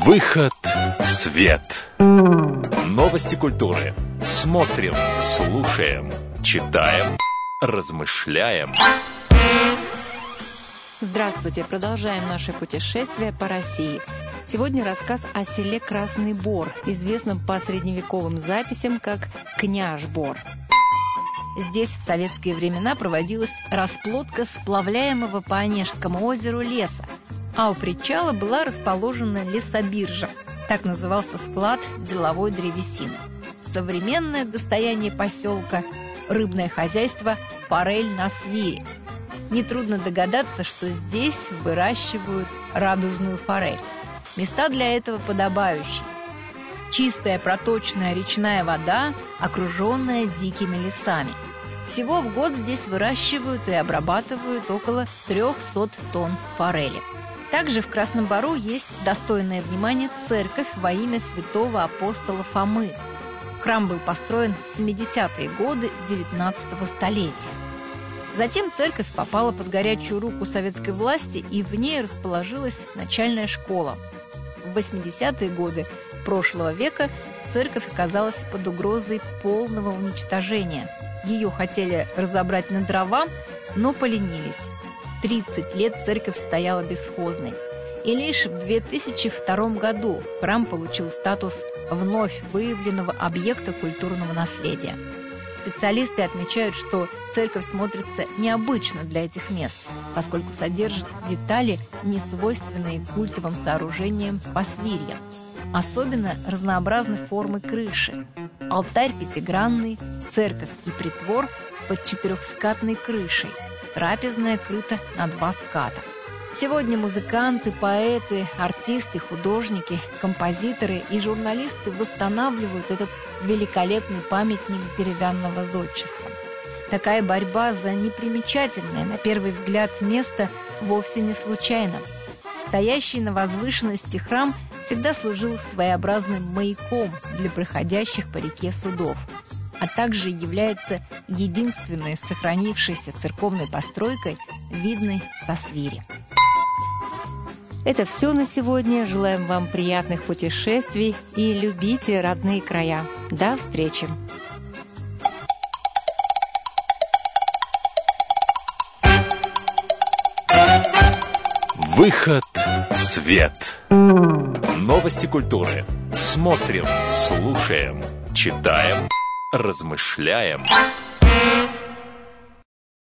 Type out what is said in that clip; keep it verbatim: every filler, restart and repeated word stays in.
Выход в свет. Новости культуры. Смотрим, слушаем, читаем, размышляем. Здравствуйте! Продолжаем наше путешествие по России. Сегодня рассказ о селе Красный Бор, известном по средневековым записям как Княжбор. Здесь в советские времена проводилась расплодка сплавляемого по Онежскому озеру леса, а у причала была расположена лесобиржа. Так назывался склад деловой древесины. Современное достояние поселка – рыбное хозяйство «Форель на свире». Нетрудно догадаться, что здесь выращивают радужную форель. Места для этого подобающие. Чистая проточная речная вода, окруженная дикими лесами. Всего в год здесь выращивают и обрабатывают около трехсот тонн форели. Также в Красном Бору есть достойное внимания церковь во имя святого апостола Фомы. Храм был построен в семидесятые годы девятнадцатого столетия. Затем церковь попала под горячую руку советской власти, и в ней расположилась начальная школа. В восьмидесятые годы прошлого века церковь оказалась под угрозой полного уничтожения. Ее хотели разобрать на дрова, но поленились. тридцать лет церковь стояла бесхозной. И лишь в две тысячи втором году храм получил статус вновь выявленного объекта культурного наследия. Специалисты отмечают, что церковь смотрится необычно для этих мест, поскольку содержит детали, несвойственные культовым сооружениям Посвирья. Особенно разнообразны формы крыши. Алтарь пятигранный, церковь и притвор под четырехскатной крышей. Трапезная крыта на два ската. Сегодня музыканты, поэты, артисты, художники, композиторы и журналисты восстанавливают этот великолепный памятник деревянного зодчества. Такая борьба за непримечательное, на первый взгляд, место вовсе не случайна. Стоящий на возвышенности храм всегда служил своеобразным маяком для проходящих по реке судов, а также является единственной сохранившейся церковной постройкой, видной со свири. Это все на сегодня. Желаем вам приятных путешествий и любите родные края. До встречи! Выход в свет. Новости культуры. Смотрим, слушаем, читаем, размышляем.